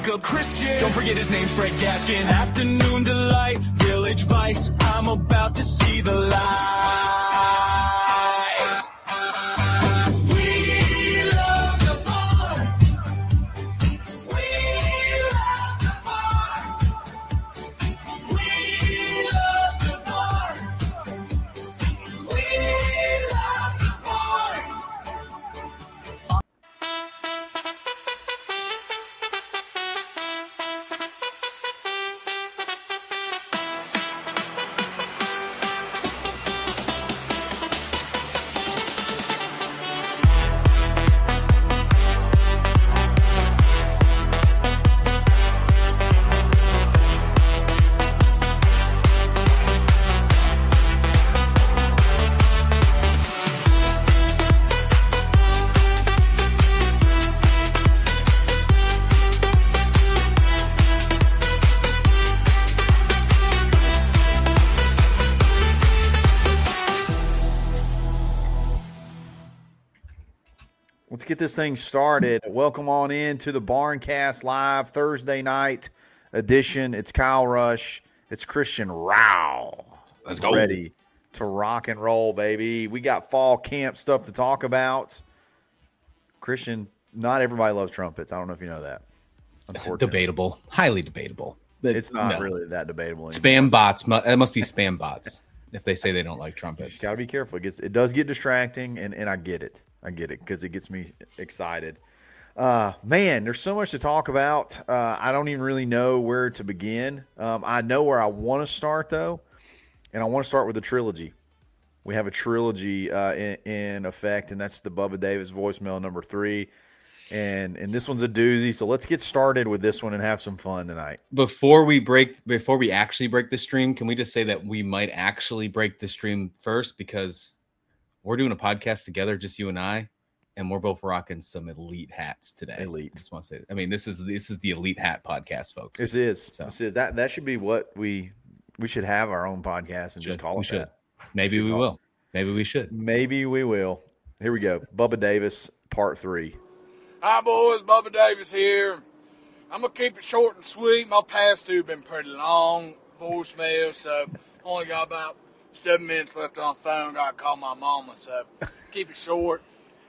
a Christian. Don't forget his name's Fred Gaskin. Afternoon Delight, Village Vice. I'm about to see the light. We love the barn. We love the barn. We love the barn. We love the barn. Let's get this thing started. Welcome on in to the Barncast Live Thursday night edition. It's Kyle Rush. It's Christian Rao. Let's go. Ready to rock and roll, baby. We got fall camp stuff to talk about. Christian, not everybody loves trumpets. I don't know if you know that. Unfortunately. Debatable. Highly debatable. It's not really that debatable anymore. Spam bots. It must be spam bots if they say they don't like trumpets. Got to be careful. It does get distracting, and I get it. I get it because it gets me excited. Man, there's so much to talk about. I don't even really know where to begin. I know where I want to start, though, and I want to start with a trilogy. We have a trilogy in effect, and that's the Bubba Davis voicemail number 3. And this one's a doozy, so let's get started with this one and have some fun tonight. Before we actually break the stream, can we just say that we might actually break the stream first because we're doing a podcast together, just you and I, and we're both rocking some elite hats today. Elite. I just want to say that. I mean, this is the Elite Hat podcast, folks. This is. So. This is that should be what we should have our own podcast and just call it that. Maybe we will. Maybe we should. Maybe we will. Here we go. Bubba Davis, part 3. Hi, boys. Bubba Davis here. I'm going to keep it short and sweet. My past two been pretty long voicemail, so only got about 7 minutes left on the phone. Got to call my mama, so keep it short.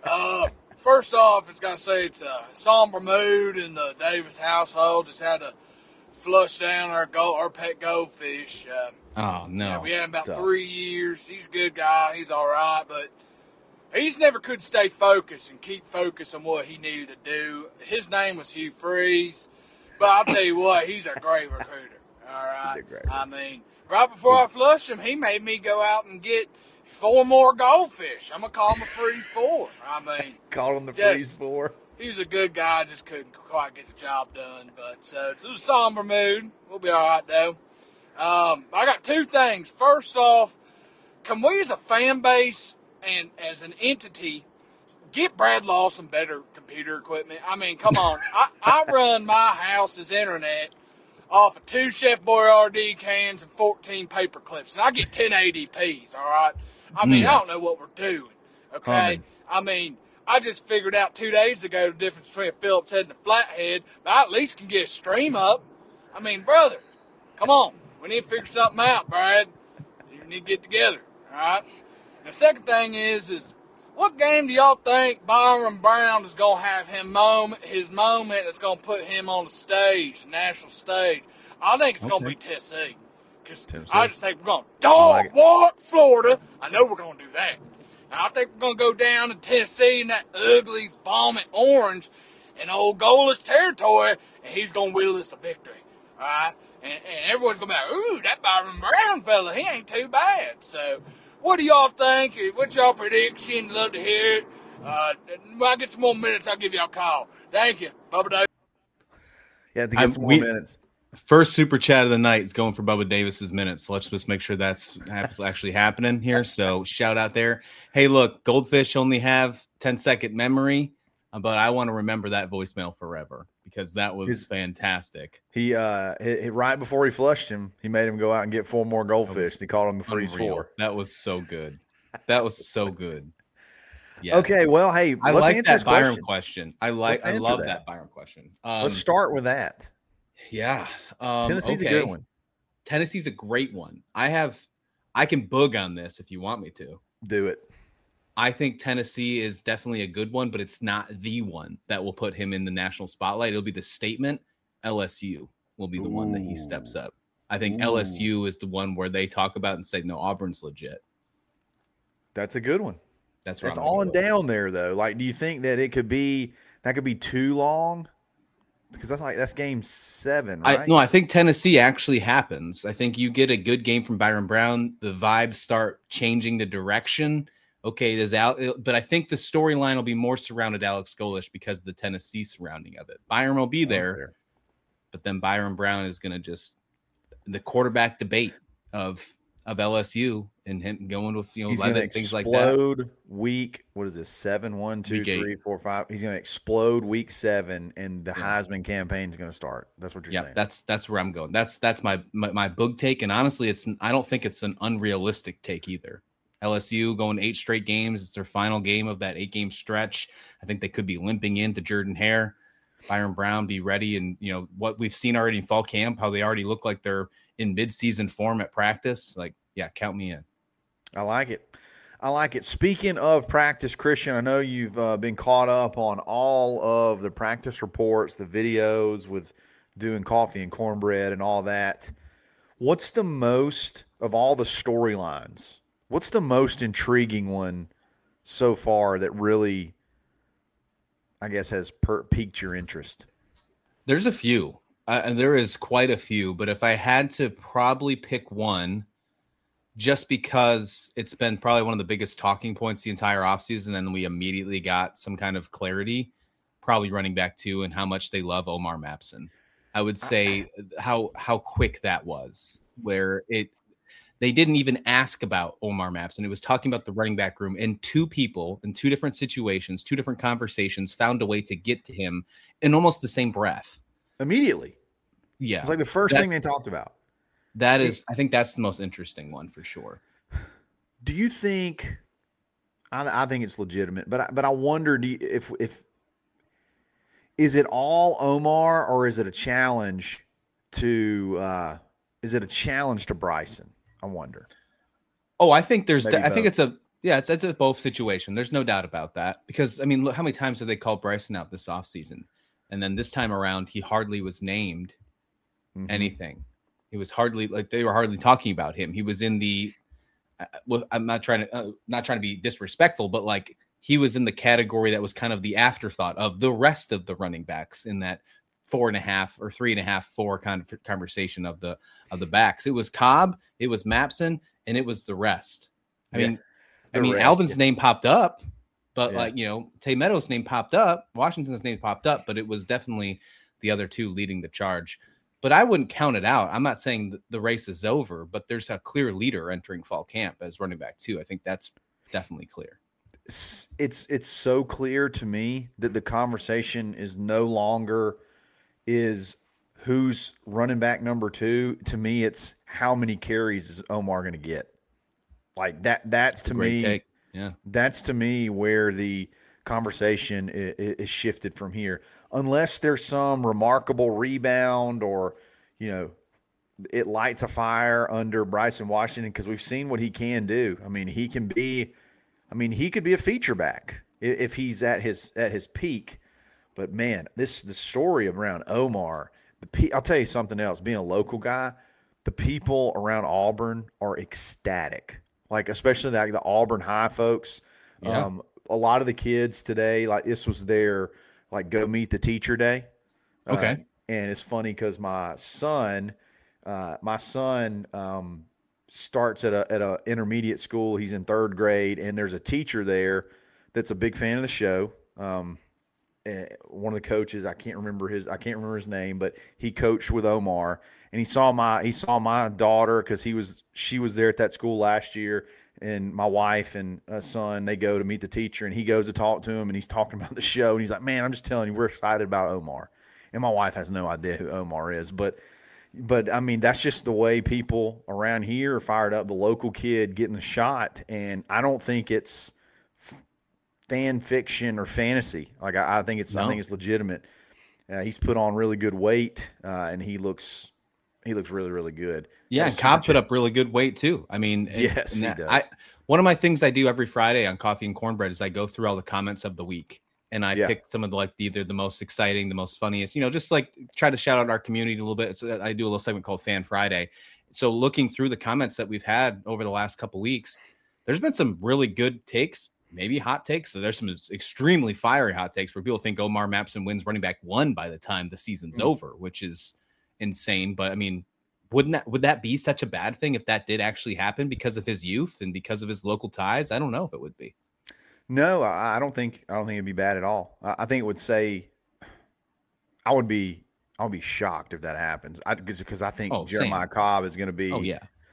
First off, it's got to say it's a somber mood in the Davis household. Just had to flush down our pet goldfish. Oh, no. Yeah, we had him about 3 years. He's a good guy. He's all right, but he's never could stay focused and keep focused on what he needed to do. His name was Hugh Freeze, but I'll tell you what, he's a great recruiter. All right. I mean, right before I flushed him, he made me go out and get 4 more goldfish. I'm going to call him a Freeze 4. I mean, call him the Freeze 4. He was a good guy, just couldn't quite get the job done. But so it's a somber mood. We'll be all right, though. I got 2 things. First off, can we as a fan base and as an entity get Brad Lawson better computer equipment? I mean, come on. I run my house's internet off of 2 Chef Boyardee cans and 14 paper clips, and I get 1080p's, all right? I mean, I don't know what we're doing, okay? I mean, I just figured out 2 days ago the difference between a Phillips head and a flathead, but I at least can get a stream up. I mean, brother, come on. We need to figure something out, Brad. You need to get together, all right? The second thing is what game do y'all think Byron Brown is going to have his moment that's going to put him on the stage, the national stage? I think it's going to be Tennessee. Because I just think we're going to dog walk Florida. I know we're going to do that. Now, I think we're going to go down to Tennessee in that ugly vomit orange in old goalless territory, and he's going to wheel us to victory, all right? And everyone's going to be like, ooh, that Byron Brown fella, he ain't too bad. So, what do y'all think? What's y'all prediction? Love to hear it. When I get some more minutes, I'll give y'all a call. Thank you. Bubba Davis. Yeah, to get some more minutes. First super chat of the night is going for Bubba Davis's minutes. So let's just make sure that's actually happening here. So shout out there. Hey, look, goldfish only have 10-second memory, but I want to remember that voicemail forever because that was fantastic. He right before he flushed him, he made him go out and get 4 more goldfish. He called him the Freeze 4. That was so good. That was so good. Yes. Okay, well, hey, I let's like answer this that Byron question. question. I Let's answer love that. that Byron question. Let's start with that. Yeah. Tennessee's a okay. good one. Tennessee's a great one. I can boog on this if you want me to. Do it. I think Tennessee is definitely a good one, but it's not the one that will put him in the national spotlight. It'll be the statement. LSU will be the one that he steps up. I think LSU is the one where they talk about and say, no, Auburn's legit. That's a good one. That's all and down there, though. Like, do you think that it could be too long? Because that's game 7, right? I think Tennessee actually happens. I think you get a good game from Byron Brown. The vibes start changing the direction. Okay, it is out, but I think the storyline will be more surrounded Alex Golesh because of the Tennessee surrounding of it. Byron will be there, but then Byron Brown is going to just the quarterback debate of LSU and him going with he's going to things like that. Week, what is this? 7, 1, 2, Week 3, 4, 5. He's going to explode week 7, and the Heisman campaign is going to start. That's what you're saying. That's where I'm going. That's my boog take, and honestly, I don't think it's an unrealistic take either. LSU going 8 straight games. It's their final game of that 8-game stretch. I think they could be limping into Jordan-Hare. Byron Brown be ready, and what we've seen already in fall camp, how they already look like they're in mid-season form at practice. Like, yeah, count me in. I like it. Speaking of practice, Christian, I know you've been caught up on all of the practice reports, the videos with doing coffee and cornbread and all that. What's the most of all the storylines? What's the most intriguing one so far that really, I guess, has piqued your interest? There's a few. There is quite a few. But if I had to probably pick one, just because it's been probably one of the biggest talking points the entire offseason, and we immediately got some kind of clarity, probably running back 2 and how much they love Omar Mapson. I would say how quick that was, where they didn't even ask about Omar Mapson. It was talking about the running back room, and 2 people in 2 different situations, 2 different conversations found a way to get to him in almost the same breath. Immediately. Yeah. It's like the first thing they talked about. I think that's the most interesting one for sure. Do you think, I think it's legitimate, but I wonder if is it all Omar, or is it a challenge to Bryson? I wonder. Oh, I think there's. Maybe I think both. it's a both situation. There's no doubt about that, because I mean, look how many times have they called Bryson out this offseason, and then this time around he hardly was named anything. He was hardly, like, they were hardly talking about him. He was in the. Well, I'm not trying to be disrespectful, but like he was in the category that was kind of the afterthought of the rest of the running backs in that 4.5 or 3.5, 4 kind of conversation of the backs. It was Cobb, it was Mapson, and it was the rest. I mean, Alvin's name popped up, but Tay Meadows' name popped up, Washington's name popped up, but it was definitely the other 2 leading the charge. But I wouldn't count it out. I'm not saying the race is over, but there's a clear leader entering fall camp as running back 2. I think that's definitely clear. It's so clear to me that the conversation is no longer is who's running back number 2. To me, it's how many carries is Omar going to get. Like that's to me. Take. Yeah, that's to me where the conversation is shifted from here. Unless there's some remarkable rebound or, it lights a fire under Bryson Washington, because we've seen what he can do. I mean, he could be a feature back if he's at his peak. But man, the story around Omar, I'll tell you something else. Being a local guy, the people around Auburn are ecstatic. Like, especially the Auburn High folks. Yeah. A lot of the kids today, like, this was their go meet the teacher day. Okay. And it's funny because my son starts at a intermediate school. He's in 3rd grade, and there's a teacher there that's a big fan of the show. One of the coaches, I can't remember his name, but he coached with Omar, and he saw my daughter because she was there at that school last year. And my wife and son, they go to meet the teacher, and he goes to talk to him, and he's talking about the show. And he's like, man, I'm just telling you, we're excited about Omar. And my wife has no idea who Omar is. But I mean, that's just the way people around here are fired up. The local kid getting the shot. And I don't think it's fan fiction or fantasy. Like I think it's No. legitimate. He's put on really good weight, and he looks really, really good. Yeah, Got a and super Cobb put chat. up really good weight too. I mean, Yes, and he that- does. one of my things I do every Friday on Coffee and Cornbread is I go through all the comments of the week and I Yeah. pick some of the either the most exciting, the most funniest, just like try to shout out our community a little bit. So I do a little segment called Fan Friday. So looking through the comments that we've had over the last couple weeks, there's been some really good takes, maybe hot takes. So there's some extremely fiery hot takes where people think Omar Mapson wins running back 1 by the time the season's over, which is insane. But I mean, would that be such a bad thing if that did actually happen because of his youth and because of his local ties? I don't know if it would be. No, I don't think it'd be bad at all. I think it would say I would be shocked if that happens. Because I think Jeremiah Cobb is going to be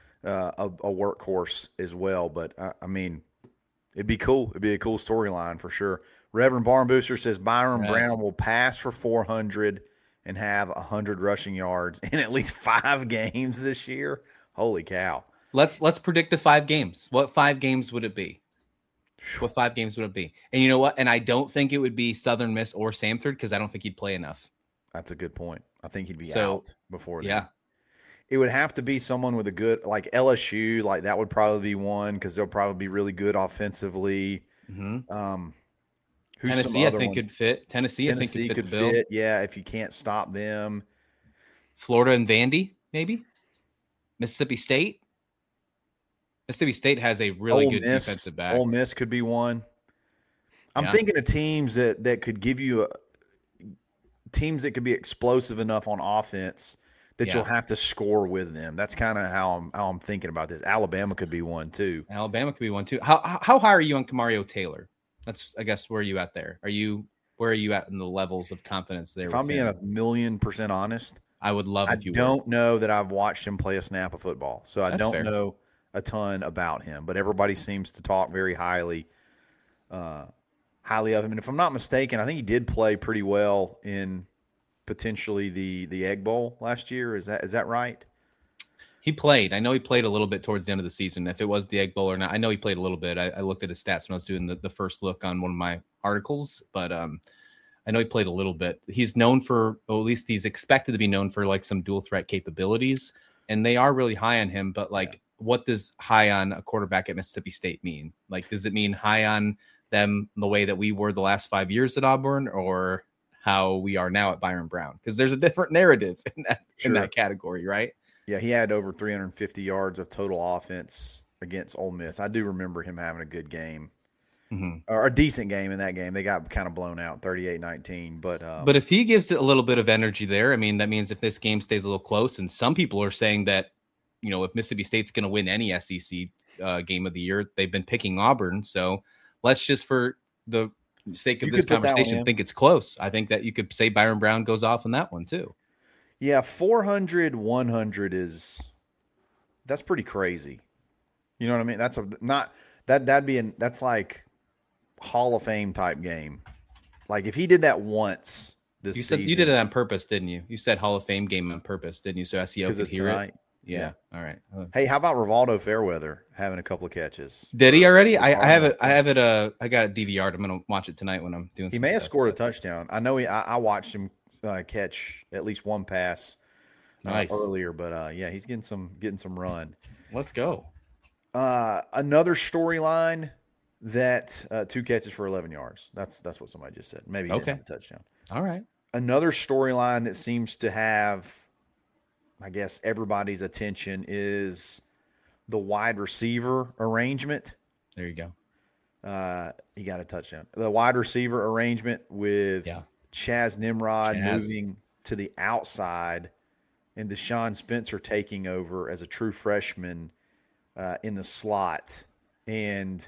a workhorse as well. But I mean, it'd be cool. It'd be a cool storyline for sure. Reverend Barn Booster says Byron Brown will pass for 400 and have 100 rushing yards in at least 5 games this year. Holy cow! Let's predict the 5 games. What 5 games would it be? What 5 games would it be? And you know what? And I don't think it would be Southern Miss or Samford because I don't think he'd play enough. That's a good point. I think he'd be out before then. Yeah. It would have to be someone with a good, like LSU, like that would probably be one because they'll probably be really good offensively. Mm-hmm. Who's Tennessee, I think, could fit. Tennessee, I think, could fit the bill. Yeah, if you can't stop them. Florida and Vandy, maybe. Mississippi State. Mississippi State has a really good defensive back. Ole Miss could be one. I'm thinking of teams that could give you teams that could be explosive enough on offense that you'll have to score with them. That's kind of how I'm thinking about this. Alabama could be one too. Alabama could be one too. How high are you on Kamario Taylor? That's, I guess, where are you at there? Where are you at in the levels of confidence there? If I'm being 1,000,000% honest, I would love if you don't know that I've watched him play a snap of football, so I don't fair. know a ton about him. But everybody seems to talk very highly of him. And if I'm not mistaken, I think he did play pretty well in potentially the Egg Bowl last year. Is that right? He played. I know he played a little bit towards the end of the season. If it was the Egg Bowl or not, I know he played a little bit. I looked at his stats when I was doing the first look on one of my articles, but I know he played a little bit. He's known for, or at least he's expected to be known for like some dual threat capabilities, and they are really high on him. But what does high on a quarterback at Mississippi State mean? Like, does it mean high on them the way that we were the last 5 years at Auburn, or how we are now at Byron Brown? Because there's a different narrative in that category, right? Yeah, he had over 350 yards of total offense against Ole Miss. I do remember him having a good game, or a decent game in that game. They got kind of blown out, 38-19. But if he gives it a little bit of energy there, I mean, that means if this game stays a little close, and some people are saying that, if Mississippi State's going to win any SEC game of the year, they've been picking Auburn. So let's just, for the sake of this conversation, think it's close. I think that you could say Byron Brown goes off on that one too. Yeah, 400, 100 that's pretty crazy. You know what I mean? That's like Hall of Fame type game. Like if he did that once this season. You did it on purpose, didn't you? You said Hall of Fame game on purpose, didn't you? So SEO could hear it. Yeah. All right. Hey, how about Rivaldo Fairweather having a couple of catches? Did he already? I have it. I got it DVR'd. I'm gonna watch it tonight when I'm doing. He may have scored a touchdown. I know I watched him catch at least one pass earlier, but he's getting some run. Let's go. Another storyline that 2 catches for 11 yards. That's what somebody just said. Maybe he didn't have a touchdown. All right. Another storyline that seems to have, I guess, everybody's attention is the wide receiver arrangement. There you go. He got a touchdown. The wide receiver arrangement with Chaz Nimrod moving to the outside and Deshaun Spencer taking over as a true freshman in the slot. And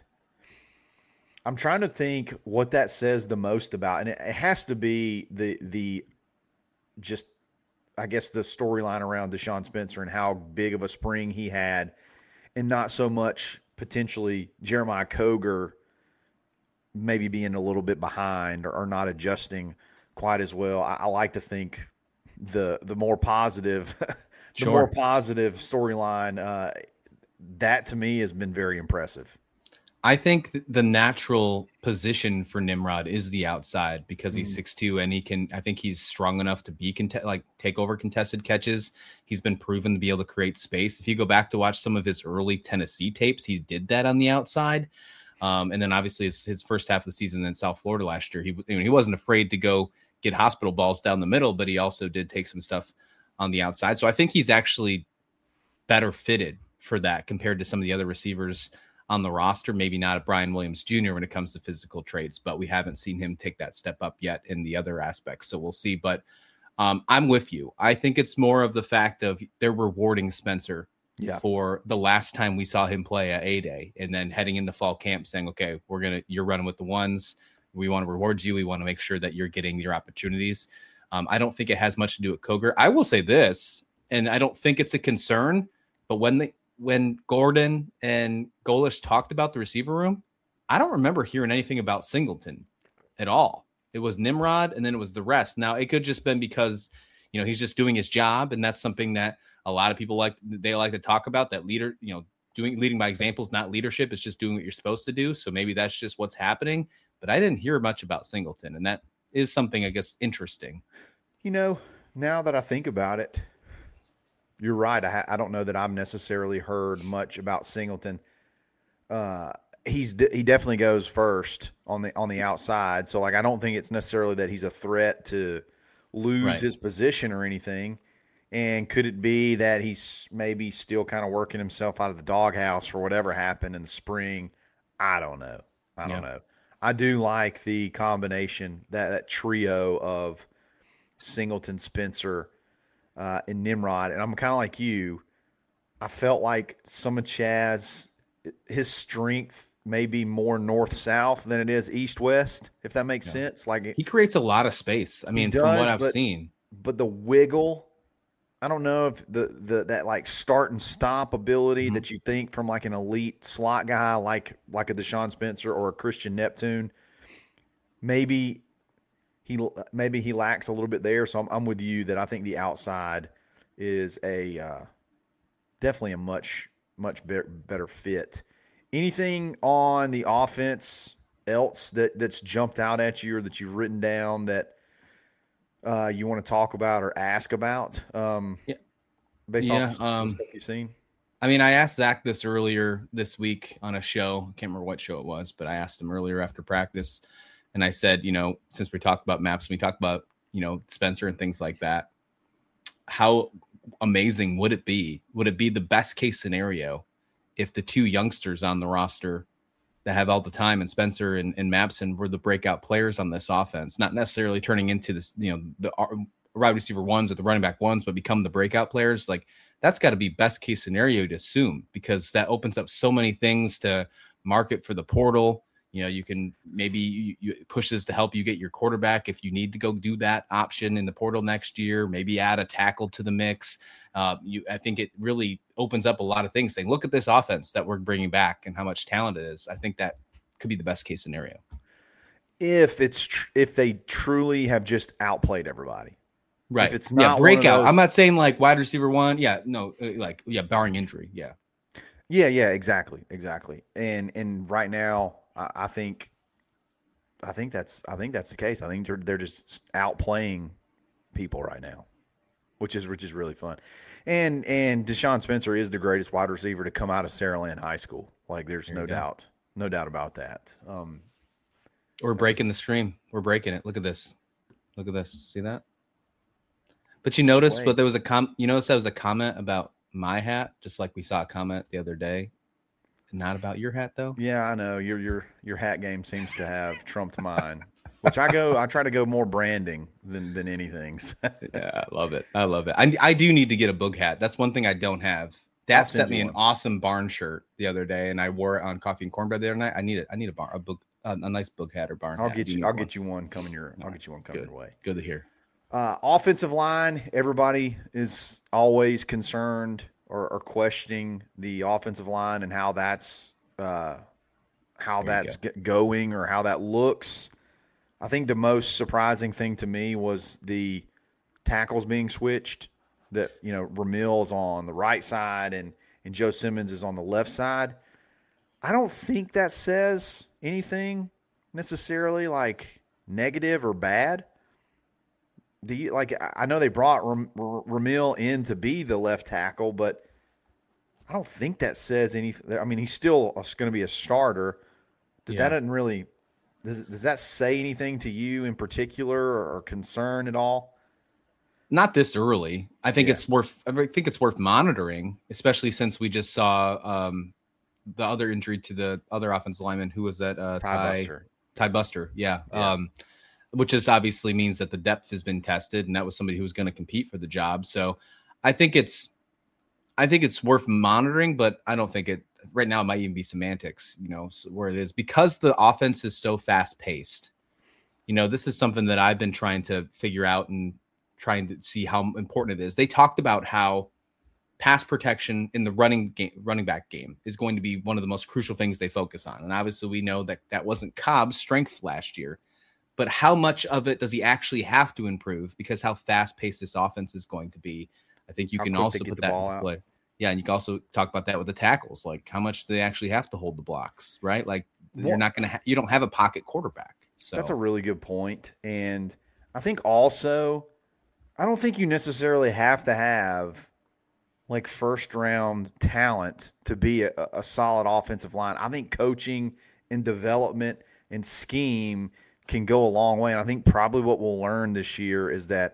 I'm trying to think what that says the most about. And it has to be the just, I guess, the storyline around Deshaun Spencer and how big of a spring he had, and not so much potentially Jeremiah Coger maybe being a little bit behind or not adjusting quite as well. I like to think the more positive, more positive storyline, that to me has been very impressive. I think the natural position for Nimrod is the outside because he's 6'2", and I think he's strong enough to be take over contested catches. He's been proven to be able to create space. If you go back to watch some of his early Tennessee tapes, he did that on the outside. And then obviously his first half of the season in South Florida last year, he wasn't afraid to go get hospital balls down the middle, but he also did take some stuff on the outside. So I think he's actually better fitted for that compared to some of the other receivers on the roster. Maybe not a Brian Williams Jr. when it comes to physical traits, but we haven't seen him take that step up yet in the other aspects. So we'll see. But I'm with you. I think it's more of the fact of they're rewarding Spencer for the last time we saw him play at A-Day, and then heading into fall camp saying, okay, you're running with the ones. We want to reward you. We want to make sure that you're getting your opportunities. I don't think it has much to do with Coger. I will say this, and I don't think it's a concern, but when Gordon and Golish talked about the receiver room, I don't remember hearing anything about Singleton at all. It was Nimrod, and then it was the rest. Now, it could just been because, he's just doing his job, and that's something that a lot of people like to talk about, that leader, leading by example is not leadership. It's just doing what you're supposed to do. So maybe that's just what's happening. But I didn't hear much about Singleton, and that is something, I guess, interesting. Now that I think about it, you're right. I don't know that I've necessarily heard much about Singleton. He definitely goes first on the outside. So I don't think it's necessarily that he's a threat to lose his position or anything. And could it be that he's maybe still kind of working himself out of the doghouse for whatever happened in the spring? I don't know. I don't know. I do like the combination, that trio of Singleton, Spencer, and Nimrod. And I'm kind of like you. I felt like some of Chaz, his strength may be more north-south than it is east-west, if that makes sense. He creates a lot of space. I mean, from what I've seen. But the wiggle, I don't know if that start and stop ability that you think from an elite slot guy like a Deshaun Spencer or a Christian Neptune, maybe he lacks a little bit there. So I'm with you that I think the outside is definitely a much better fit. Anything on the offense else that's jumped out at you or that you've written down that you want to talk about or ask about based off the stuff you've seen? I mean, I asked Zach this earlier this week on a show. I can't remember what show it was, but I asked him earlier after practice, and I said, since we talked about maps, and we talked about, Spencer and things like that, how amazing would it be? Would it be the best case scenario if the two youngsters on the roster that have all the time, and Spencer and Mapson, were the breakout players on this offense, not necessarily turning into this, the wide receiver ones or the running back ones, but become the breakout players? That's got to be best case scenario to assume, because that opens up so many things to market for the portal. You can maybe you pushes to help you get your quarterback if you need to go do that option in the portal next year. Maybe add a tackle to the mix. I think it really opens up a lot of things, saying, look at this offense that we're bringing back and how much talent it is. I think that could be the best case scenario. If they truly have just outplayed everybody. Right. If it's not breakout. I'm not saying wide receiver one. Yeah, no, barring injury. Yeah. Yeah, exactly. And right now, I think that's the case. I think they're just outplaying people right now, which is really fun. And Deshaun Spencer is the greatest wide receiver to come out of Saraland High School. There's no doubt about that. We're breaking the stream. We're breaking it. Look at this. See that? But you noticed, but there was there was a comment about my hat, just like we saw a comment the other day. Not about your hat, though. Yeah, I know your hat game seems to have trumped mine. Which I try to go more branding than anything. Yeah, I love it. I do need to get a Boog hat. That's one thing I don't have. Dad sent me an awesome barn shirt the other day, and I wore it on Coffee and Cornbread the other night. I need a nice Boog hat or barn. I'll get you one coming your way. Good to hear. Offensive line, everybody is always concerned or questioning the offensive line and how that's going or how that looks. I think the most surprising thing to me was the tackles being switched. That Ramil is on the right side and Joe Simmons is on the left side. I don't think that says anything necessarily like negative or bad. Do you like? I know they brought Ramil in to be the left tackle, but I don't think that says anything. I mean, he's still going to be a starter. That doesn't really. Does that say anything to you in particular or concern at all? Not this early. I think it's worth monitoring, especially since we just saw the other injury to the other offensive lineman. Who was that? Ty Buster. Yeah. Which just obviously means that the depth has been tested, and that was somebody who was going to compete for the job. So I think it's worth monitoring, but I don't think it right now. It might even be semantics, where it is, because the offense is so fast paced. This is something that I've been trying to figure out and trying to see how important it is. They talked about how pass protection in the running back game is going to be one of the most crucial things they focus on. And obviously we know that wasn't Cobb's strength last year, but how much of it does he actually have to improve, because how fast paced this offense is going to be? I think you can also put that into play. Yeah. And you can also talk about that with the tackles, like how much they actually have to hold the blocks, right? Like you're not going to, you don't have a pocket quarterback. So that's a really good point. And I think also, I don't think you necessarily have to have like first round talent to be a solid offensive line. I think coaching and development and scheme can go a long way. And I think probably what we'll learn this year is that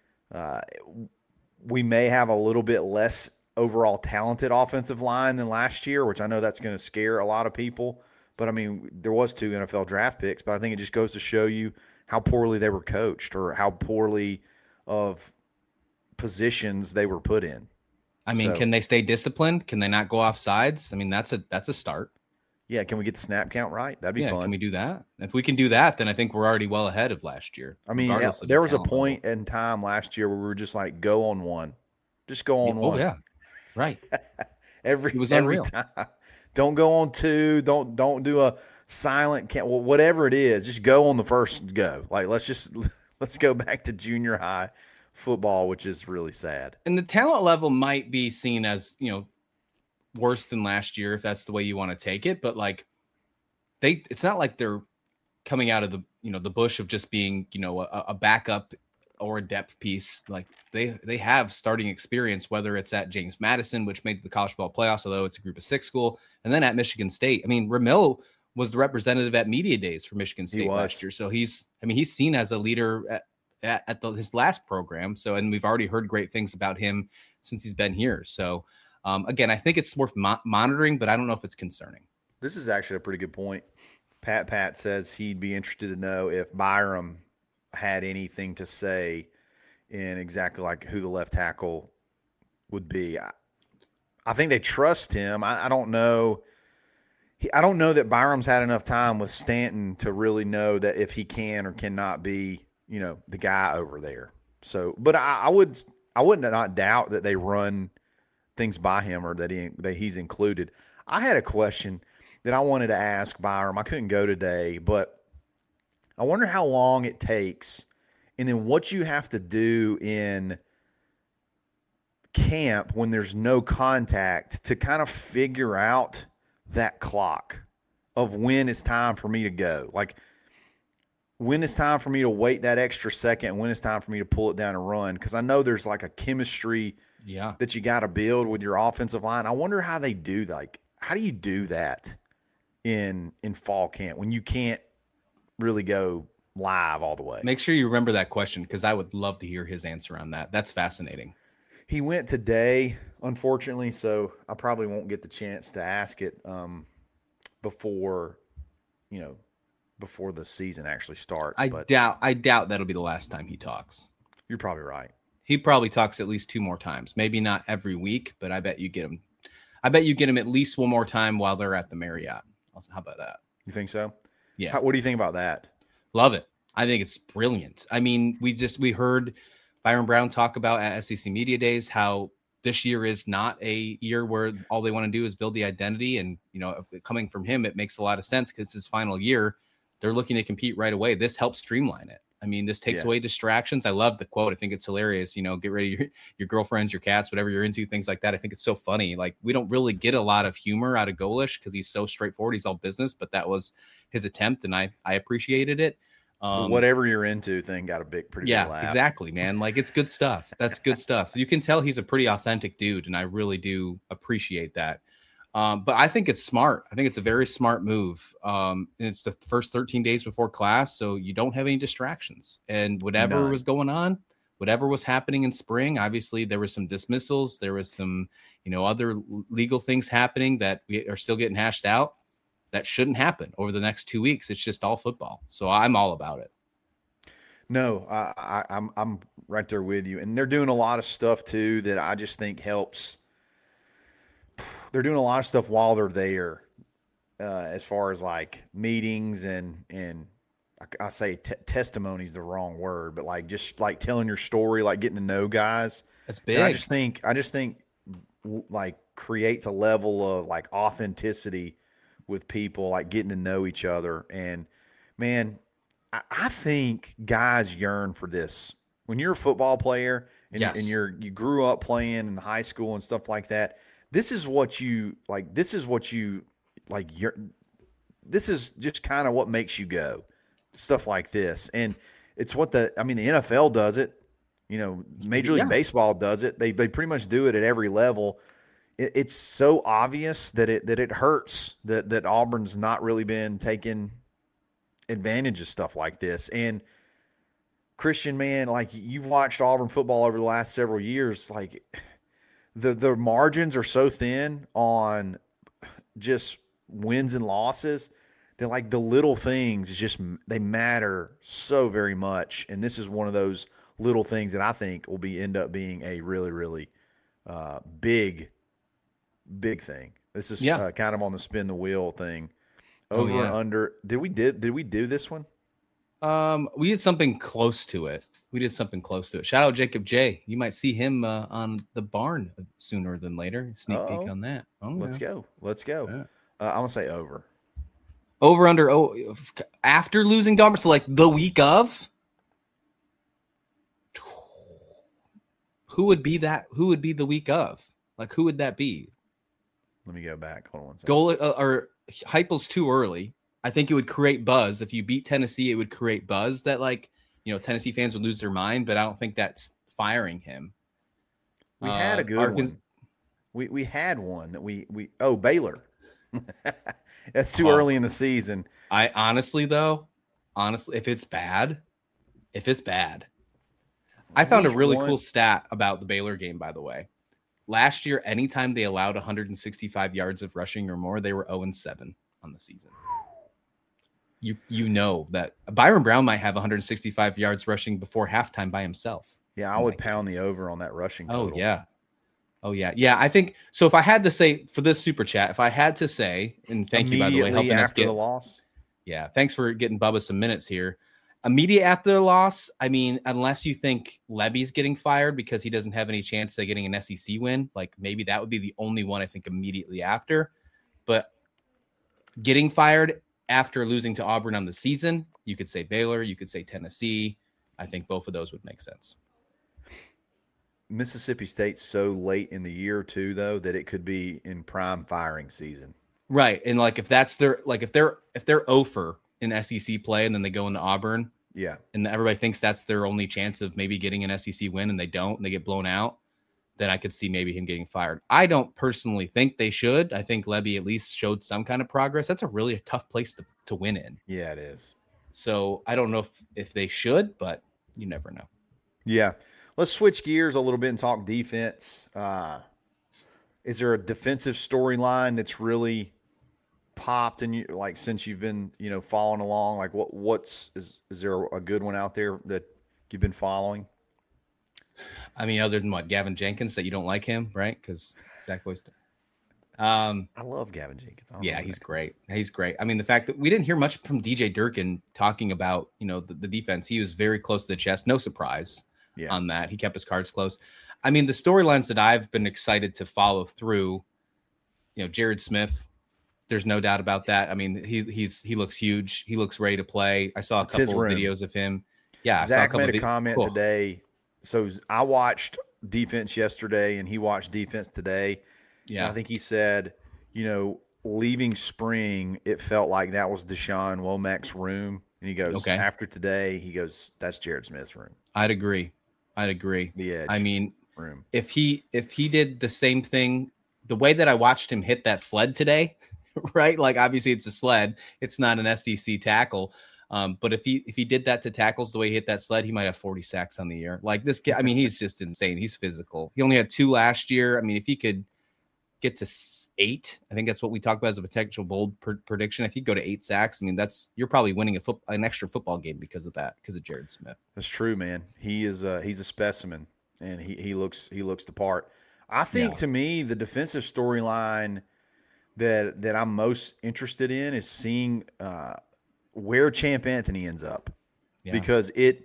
we may have a little bit less overall talented offensive line than last year, which I know that's going to scare a lot of people. But I mean, there was 2 NFL draft picks, but I think it just goes to show you how poorly they were coached or how poorly of positions they were put in. I mean, can they stay disciplined? Can they not go off sides? I mean, that's a start. Yeah. Can we get the snap count right? That'd be fun. Can we do that? If we can do that, then I think we're already well ahead of last year. I mean, there was a point in time last year where we were just like, go on one. Just go on one. Oh, yeah. Right. Every time. Don't go on 2. Don't do a silent count. Well, whatever it is, just go on the first go. Like, let's go back to junior high football, which is really sad. And the talent level might be seen as, worse than last year, if that's the way you want to take it. But like it's not like they're coming out of the, the bush of just being, a backup or a depth piece. Like they have starting experience, whether it's at James Madison, which made the college football playoffs, although it's a group of 6 school, and then at Michigan State. I mean, Ramil was the representative at media days for Michigan State last year. So he's seen as a leader at his last program. So, and we've already heard great things about him since he's been here. So again, I think it's worth monitoring, but I don't know if it's concerning. This is actually a pretty good point. Pat says he'd be interested to know if Byram had anything to say in exactly like who the left tackle would be. I think they trust him. I don't know. I don't know that Byram's had enough time with Stanton to really know that if he can or cannot be, the guy over there. So, but I would not doubt that they run things by him or that he's included. I had a question that I wanted to ask Byram. I couldn't go today, but I wonder how long it takes and then what you have to do in camp when there's no contact to kind of figure out that clock of when it's time for me to go. Like when it's time for me to wait that extra second, when it's time for me to pull it down and run. Because I know there's like a chemistry that you got to build with your offensive line. I wonder how they do that. Like, how do you do that in fall camp when you can't really go live all the way? Make sure you remember that question, because I would love to hear his answer on that. That's fascinating. He went today, unfortunately, so I probably won't get the chance to ask it before the season actually starts. I doubt that'll be the last time he talks. You're probably right. He probably talks at least 2 more times. Maybe not every week, but I bet you get him. I bet you get him at least 1 more time while they're at the Marriott. How about that? You think so? Yeah. What do you think about that? Love it. I think it's brilliant. I mean, we heard Byrum Brown talk about at SEC Media Days how this year is not a year where all they want to do is build the identity. And, coming from him, it makes a lot of sense because it's his final year. They're looking to compete right away. This helps streamline it. I mean, this takes away distractions. I love the quote. I think it's hilarious. You know, get rid of your girlfriends, your cats, whatever you're into, things like that. I think it's so funny. Like, we don't really get a lot of humor out of Golish because he's so straightforward. He's all business, but that was his attempt, and I appreciated it. Whatever you're into thing got a pretty big laugh. Exactly, man. Like, it's good stuff. That's good stuff. You can tell he's a pretty authentic dude, and I really do appreciate that. But I think it's smart. I think it's a very smart move. And it's the first 13 days before class, so you don't have any distractions. And whatever was going on, whatever was happening in spring, obviously there was some dismissals, there was some, other legal things happening that we are still getting hashed out. That shouldn't happen over the next 2 weeks. It's just all football. So I'm all about it. No, I'm right there with you. And they're doing a lot of stuff too that I just think helps. They're doing a lot of stuff while they're there, as far as like meetings and I say testimony is the wrong word, but like just like telling your story, like getting to know guys. That's big. And I just think like creates a level of like authenticity with people, like getting to know each other. And man, I think guys yearn for this. When you're a football player and you grew up playing in high school and stuff like that, this is what you like. This is just kind of what makes you go, stuff like this. And it's what the NFL does it. Major League Baseball does it. They pretty much do it at every level. It's so obvious that it hurts that Auburn's not really been taking advantage of stuff like this. And Christian, man, like you've watched Auburn football over the last several years, like the margins are so thin on just wins and losses that like the little things they matter so very much. And this is one of those little things that I think will end up being a really, really big thing. This is kind of on the spin the wheel thing. Over and under. Did we do this one? We did something close to it. Shout out Jacob J. You might see him on the barn sooner than later. Sneak peek on that. Let's go. Yeah. I'm gonna say over. Over under. After losing to Auburn, so like the week of. Who would be that? Who would be the week of? Like, who would that be? Let me go back. Hold on 1 second. Or Heupel's too early. I think it would create buzz. If you beat Tennessee, it would create buzz that Tennessee fans would lose their mind, but I don't think that's firing him. We had a good one. We had one that we Baylor. That's too early in the season. I honestly, if it's bad. I found a really cool stat about the Baylor game, by the way. Last year, anytime they allowed 165 yards of rushing or more, they were 0-7 on the season. You know that Byron Brown might have 165 yards rushing before halftime by himself. Yeah, I would pound the over on that rushing total. Oh, yeah. Yeah, I think so. If I had to say for this super chat, and thank you, by the way, helping us get the loss. Yeah, thanks for getting Bubba some minutes here. Immediate after the loss, I mean, unless you think Levy's getting fired because he doesn't have any chance of getting an SEC win, like maybe that would be the only one I think immediately after. But getting fired after losing to Auburn on the season, you could say Baylor, you could say Tennessee. I think both of those would make sense. Mississippi State's so late in the year too, though, that it could be in prime firing season. Right, and like if they're 0-for in SEC play and then they go into Auburn, and everybody thinks that's their only chance of maybe getting an SEC win, and they don't, and they get blown out, then I could see maybe him getting fired. I don't personally think they should. I think Levy at least showed some kind of progress. That's a really tough place to win in. Yeah, it is. So I don't know if they should, but you never know. Yeah. Let's switch gears a little bit and talk defense. Is there a defensive storyline that's really popped in you, like since you've been, following along? Like is there a good one out there that you've been following? I mean, other than Gavin Jenkins, that you don't like him, right? Because Zach Boyce. I love Gavin Jenkins. He's great. He's great. I mean, the fact that we didn't hear much from DJ Durkin talking about, the defense, he was very close to the chest. No surprise on that. He kept his cards close. I mean, the storylines that I've been excited to follow through, Jared Smith, there's no doubt about that. I mean, he looks huge. He looks ready to play. I saw a couple of videos of him. Yeah, Zach made a comment cool. today. So I watched defense yesterday, and he watched defense today. Yeah, and I think he said, leaving spring, it felt like that was Deshaun Womack's room. And he goes, Okay. after today, he goes, that's Jared Smith's room. I'd agree. The edge. I mean, room. If he did the same thing, the way that I watched him hit that sled today, right? Like obviously it's a sled, it's not an SEC tackle. But if he did that to tackles the way he hit that sled, he might have 40 sacks on the year. Like this kid, I mean, he's just insane. He's physical. He only had 2 last year. I mean, if he could get to 8, I think that's what we talked about as a potential bold prediction. If you go to 8 sacks, I mean, you're probably winning an extra football game because of Jared Smith. That's true, man. He is he's a specimen, and he looks the part. I think to me, the defensive storyline that I'm most interested in is seeing where Champ Anthony ends up, because it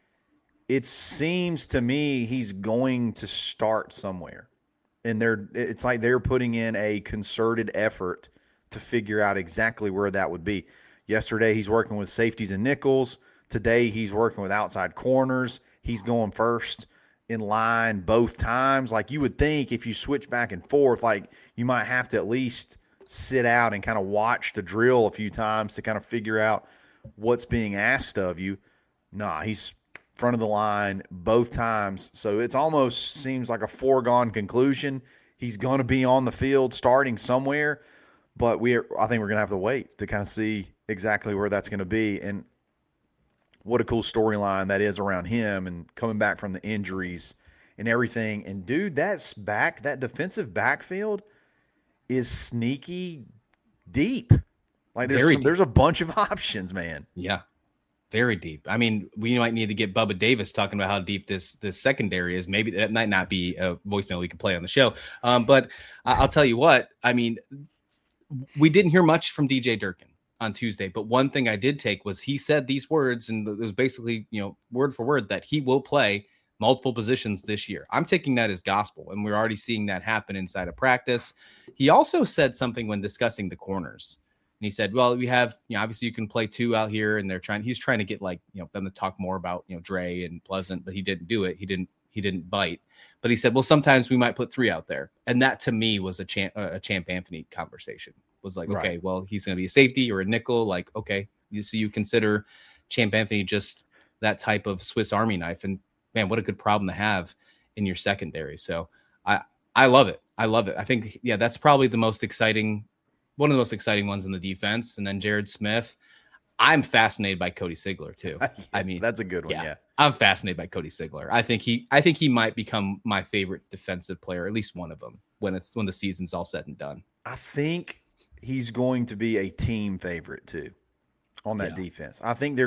seems to me he's going to start somewhere. And it's like they're putting in a concerted effort to figure out exactly where that would be. Yesterday, he's working with safeties and nickels. Today, he's working with outside corners. He's going first in line both times. Like you would think if you switch back and forth, like you might have to at least sit out and kind of watch the drill a few times to kind of figure out what's being asked of you. Nah, he's front of the line both times. So it's almost seems like a foregone conclusion. He's going to be on the field starting somewhere, but I think we're going to have to wait to kind of see exactly where that's going to be. And what a cool storyline that is around him and coming back from the injuries and everything. And dude, that defensive backfield is sneaky deep. Like there's a bunch of options, man. Yeah. Very deep. I mean, we might need to get Bubba Davis talking about how deep this secondary is. Maybe that might not be a voicemail we could play on the show. But I'll tell you what, I mean, we didn't hear much from DJ Durkin on Tuesday, but one thing I did take was he said these words, and it was basically, word for word, that he will play multiple positions this year. I'm taking that as gospel, and we're already seeing that happen inside of practice. He also said something when discussing the corners. And he said, well, we have, obviously you can play 2 out here, and he's trying to get them to talk more about, Dre and Pleasant, but he didn't do it. He didn't bite, but he said, well, sometimes we might put 3 out there. And that to me was a Champ Anthony conversation. Was like, okay, well, he's going to be a safety or a nickel. Like, okay. So you consider Champ Anthony just that type of Swiss Army knife, and man, what a good problem to have in your secondary. So I love it. I think, that's probably one of the most exciting ones in the defense. And then Jared Smith, I'm fascinated by Cody Sigler too. I mean, that's a good one. Yeah. I'm fascinated by Cody Sigler. I think he might become my favorite defensive player, at least one of them, when the season's all said and done. I think he's going to be a team favorite too on that defense. I think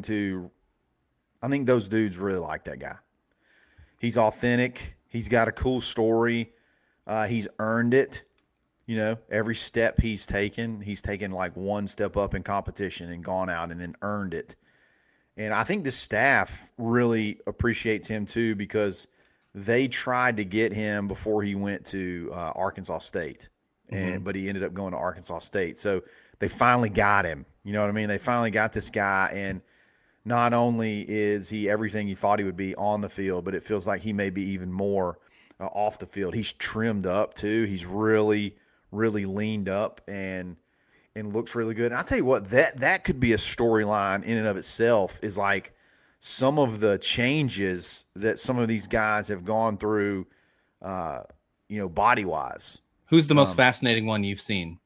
those dudes really like that guy. He's authentic. He's got a cool story. He's earned it. Every step he's taken like one step up in competition and gone out and then earned it. And I think the staff really appreciates him too, because they tried to get him before he went to Arkansas State, but he ended up going to Arkansas State. So they finally got him. You know what I mean? They finally got this guy, and not only is he everything you thought he would be on the field, but it feels like he may be even more off the field. He's trimmed up too. He's really leaned up and looks really good. And I'll tell you what, that could be a storyline in and of itself, is like some of the changes that some of these guys have gone through, body-wise. Who's the most fascinating one you've seen?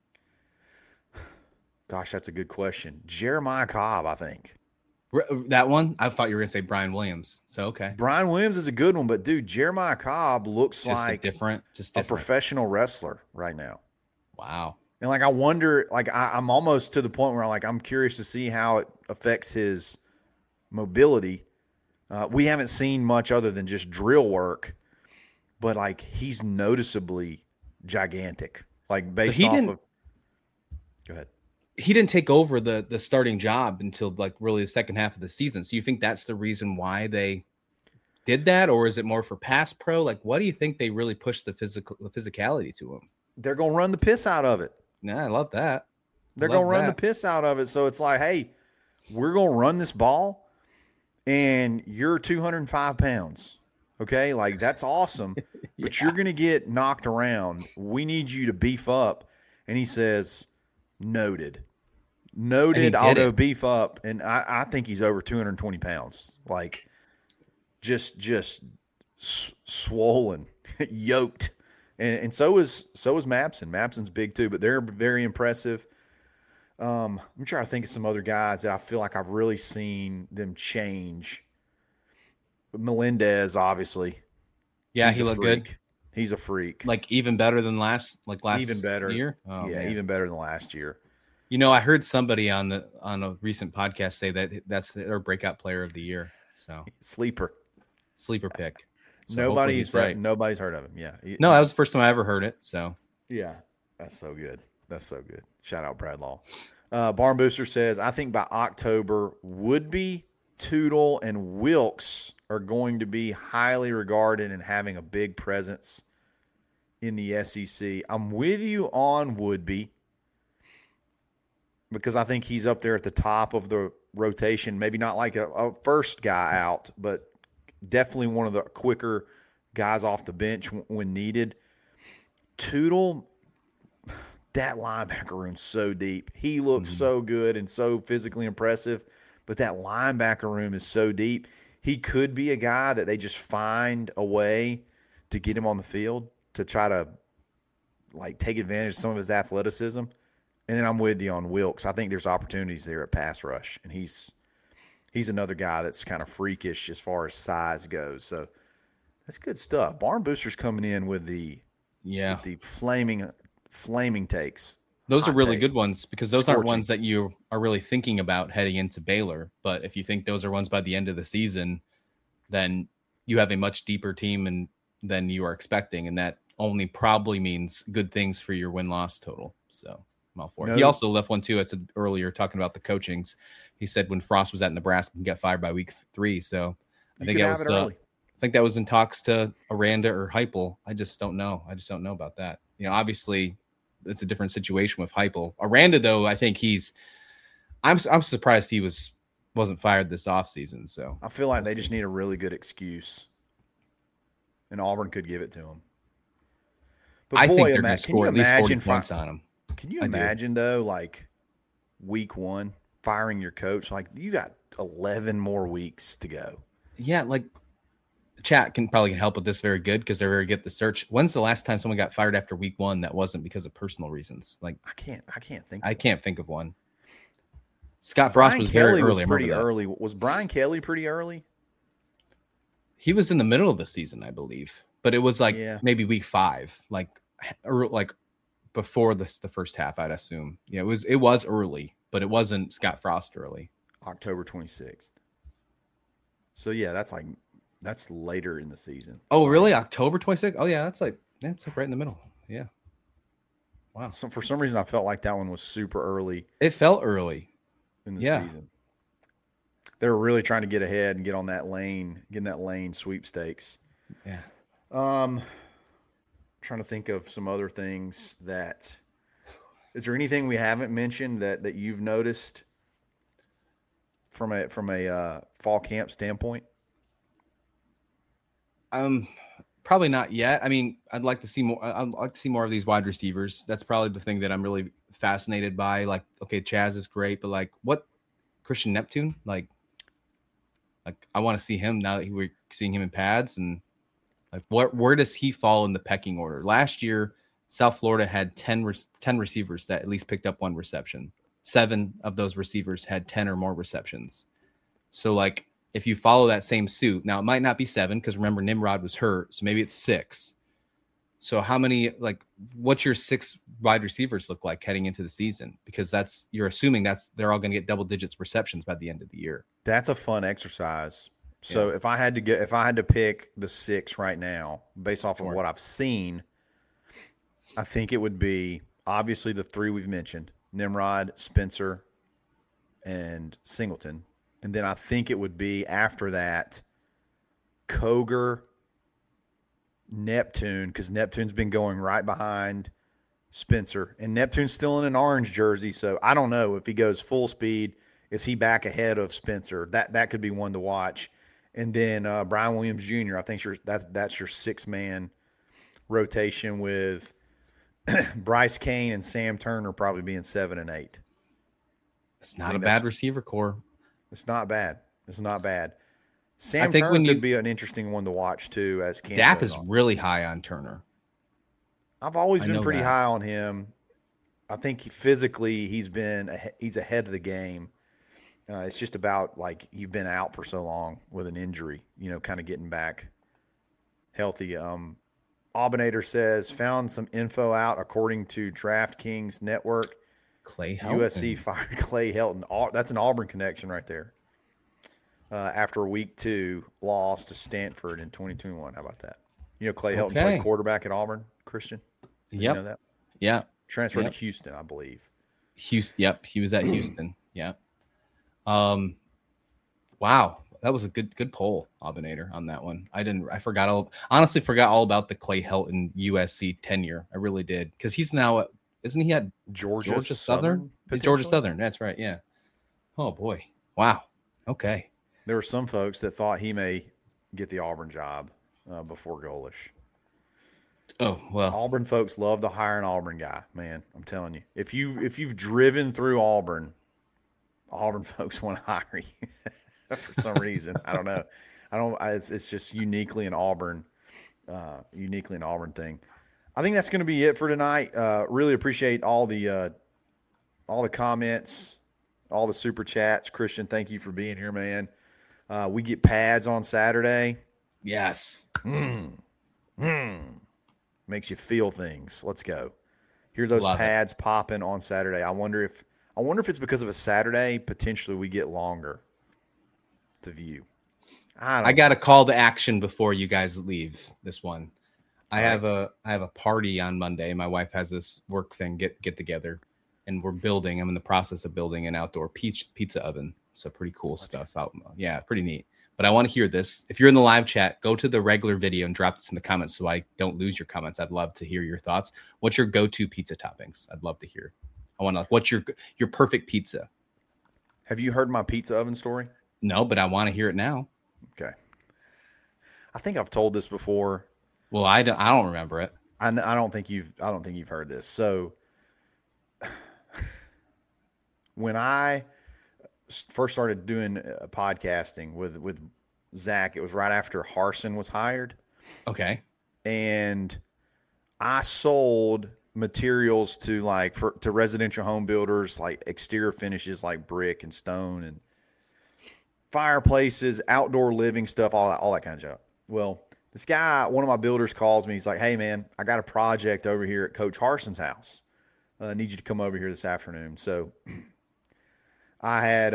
Gosh, that's a good question. Jeremiah Cobb, I think. That one? I thought you were going to say Brian Williams. So, okay. Brian Williams is a good one, but dude, Jeremiah Cobb looks just like a professional wrestler right now. Wow. And I wonder, I'm almost to the point where I'm curious to see how it affects his mobility. We haven't seen much other than just drill work, but he's noticeably gigantic. Based off of. Go ahead. He didn't take over the starting job until really the second half of the season. So you think that's the reason why they did that, or is it more for pass pro? What do you think they really pushed the physicality to him? They're going to run the piss out of it. Yeah, I love that. They're going to run the piss out of it. So it's like, hey, we're going to run this ball, and you're 205 pounds. Okay, like that's awesome, but you're going to get knocked around. We need you to beef up. And he says, noted. Noted, I'll go beef up. And I think he's over 220 pounds. Like, just swollen, yoked. And so is Mabson. Mabson's big too, but they're very impressive. I'm trying to think of some other guys that I feel like I've really seen them change. Melendez, obviously. Yeah, he looked good. He's a freak. Like even better than last even better year. Oh, yeah, man. Even better than last year. You know, I heard somebody on a recent podcast say that that's their breakout player of the year. So sleeper pick. So nobody's heard of him. Yeah. No, that was the first time I ever heard it. So yeah, that's so good. Shout out Brad Law. Barn Booster says, I think by October, Woodby, Tootle, and Wilkes are going to be highly regarded and having a big presence in the SEC. I'm with you on Woodby because I think he's up there at the top of the rotation. Maybe not like a first guy out, but definitely one of the quicker guys off the bench when needed. Tootle, that linebacker room's so deep. He looks so good and so physically impressive, but that linebacker room is so deep. He could be a guy that they just find a way to get him on the field to try to like take advantage of some of his athleticism. And then I'm with you on Wilkes. I think there's opportunities there at pass rush, and he's another guy that's kind of freakish as far as size goes. So that's good stuff. Barn Booster's coming in with the flaming takes. Those are really good ones because those aren't ones that you are really thinking about heading into Baylor. But if you think those are ones by the end of the season, then you have a much deeper team than you are expecting. And that only probably means good things for your win-loss total. So I'm all for it. He also left one too. It's earlier talking about the coachings. He said when Frost was at Nebraska, he can get fired by week 3. So I think that was in talks to Aranda or Heupel. I just don't know. About that. You know, obviously it's a different situation with Heupel. Aranda, though, I think I'm surprised he wasn't fired this offseason. So I feel like they just need a really good excuse, and Auburn could give it to him. But I think they're going to score at least 40 points on him. Can you imagine, though, like week 1, firing your coach? Like, you got 11 more weeks to go. Yeah, like chat can help with this very good because they're very good at the search. When's the last time someone got fired after week 1 that wasn't because of personal reasons? Like I can't think of one. Scott Frost was very early. Pretty early. Was Brian Kelly pretty early? He was in the middle of the season, I believe, but it was like maybe week 5, like before the first half, I'd assume. Yeah, it was early, but it wasn't Scott Frost early. October 26th. So yeah, that's later in the season. Oh, really? October 26th? Oh yeah, that's like right in the middle. Yeah. Wow. So for some reason I felt like that one was super early. It felt early in the season. They were really trying to get ahead and get on that lane, getting that lane sweepstakes. Yeah. Trying to think of some other things is there anything we haven't mentioned that you've noticed from a fall camp standpoint? Probably not yet. I mean, I'd like to see more. I'd like to see more of these wide receivers. That's probably the thing that I'm really fascinated by. Like, okay, Chaz is great, but like, what Christian Neptune? Like I want to see him now that we're seeing him in pads, and like, where does he fall in the pecking order? Last year, South Florida had 10 receivers that at least picked up 1 reception. 7 of those receivers had 10 or more receptions. So like, if you follow that same suit, now it might not be 7 because remember Nimrod was hurt, so maybe it's 6. So how many, like, what's your 6 wide receivers look like heading into the season? Because you're assuming they're all going to get double digits receptions by the end of the year. That's a fun exercise. So if I had to pick the 6 right now, based off of what I've seen, I think it would be obviously the 3 we've mentioned: Nimrod, Spencer, and Singleton. And then I think it would be after that, Koger, Neptune, because Neptune's been going right behind Spencer. And Neptune's still in an orange jersey, so I don't know if he goes full speed, Is he back ahead of Spencer? That could be one to watch. And then Brian Williams Jr. I think that's your 6-man rotation with Bryce Kane and Sam Turner probably being 7 and 8. It's not a bad receiver core. It's not bad. It's not bad. Sam Turner could be an interesting one to watch too. As Dap is really high on Turner. I've always been pretty high on him. I think physically he's ahead of the game. It's just about like you've been out for so long with an injury, kind of getting back healthy. Aubinator says found some info out according to DraftKings Network. Clay Helton. USC fired Clay Helton. That's an Auburn connection right there. After week 2 loss to Stanford in 2021. How about that? Clay Helton played quarterback at Auburn, Christian? Did you know that? Yeah. Transferred to Houston, I believe. Houston. Yep. He was at Houston. Yeah. Wow. That was a good poll, Aubinator, on that one. Honestly forgot all about the Clay Helton USC tenure. I really did. Because he's now, isn't he at Georgia Southern? He's Georgia Southern. That's right. Yeah. Oh, boy. Wow. Okay. There were some folks that thought he may get the Auburn job before Golish. Oh, well. Auburn folks love to hire an Auburn guy, man. I'm telling you. If you've driven through Auburn folks want to hire you for some reason. I don't know. It's just uniquely an Auburn thing. I think that's going to be it for tonight. Really appreciate all the comments, all the super chats. Christian, thank you for being here, man. We get pads on Saturday. Yes. Makes you feel things. Let's go. Hear those pads popping on Saturday. I wonder if it's because of a Saturday, potentially we get longer to view. I got a call to action before you guys leave this one. I have a party on Monday. My wife has this work thing get together, and I'm in the process of building an outdoor pizza oven. So pretty cool stuff out. Yeah, pretty neat. But I want to hear this. If you're in the live chat, go to the regular video and drop this in the comments so I don't lose your comments. I'd love to hear your thoughts. What's your go-to pizza toppings? I'd love to hear. I want to. What's your perfect pizza? Have you heard my pizza oven story? No, but I want to hear it now. Okay. I think I've told this before. Well, I don't remember it. I don't think you've heard this. So when I first started doing podcasting with Zach, it was right after Harsin was hired. Okay. And I sold materials to residential home builders, like exterior finishes like brick and stone and fireplaces, outdoor living stuff, all that kind of junk. Well, this guy, one of my builders, calls me. He's like, "Hey man, I got a project over here at Coach Harsin's house. I need you to come over here this afternoon." So I had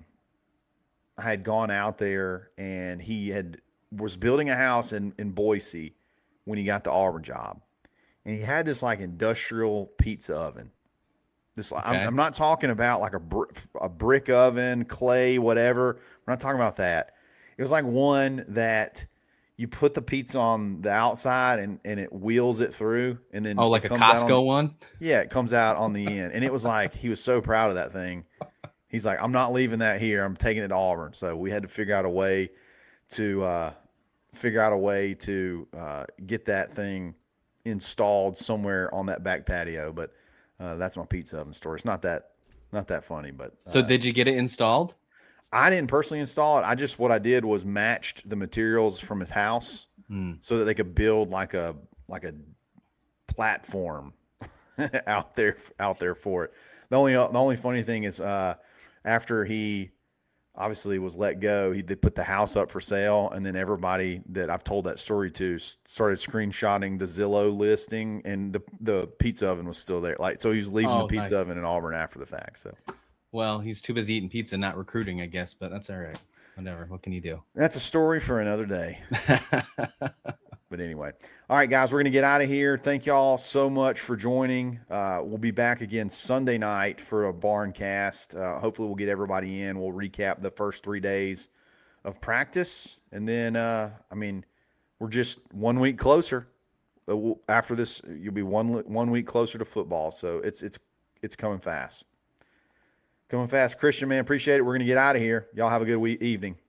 gone out there, and he was building a house in Boise when he got the Auburn job, and he had this like industrial pizza oven. This I'm not talking about like a brick oven, clay, whatever. We're not talking about that. It was like one that you put the pizza on the outside and it wheels it through, and then like a Costco one. Yeah, it comes out on the end, and it was like he was so proud of that thing. He's like, "I'm not leaving that here. I'm taking it to Auburn." So we had to figure out a way to get that thing installed somewhere on that back patio. But that's my pizza oven story. It's not that funny. But so did you get it installed? I didn't personally install it. What I did was matched the materials from his house so that they could build like a platform out there for it. The only funny thing is after he obviously was let go, they put the house up for sale, and then everybody that I've told that story to started screenshotting the Zillow listing, and the pizza oven was still there. So he was leaving the pizza oven in Auburn after the fact. So, well, he's too busy eating pizza, not recruiting, I guess. But that's all right. Whatever. What can you do? That's a story for another day. But anyway, all right, guys, we're going to get out of here. Thank y'all so much for joining. We'll be back again Sunday night for a barn cast. Hopefully we'll get everybody in. We'll recap the first 3 days of practice. And then, we're just 1 week closer. After this, you'll be one week closer to football. So it's coming fast. Coming fast. Christian, man, appreciate it. We're going to get out of here. Y'all have a good evening.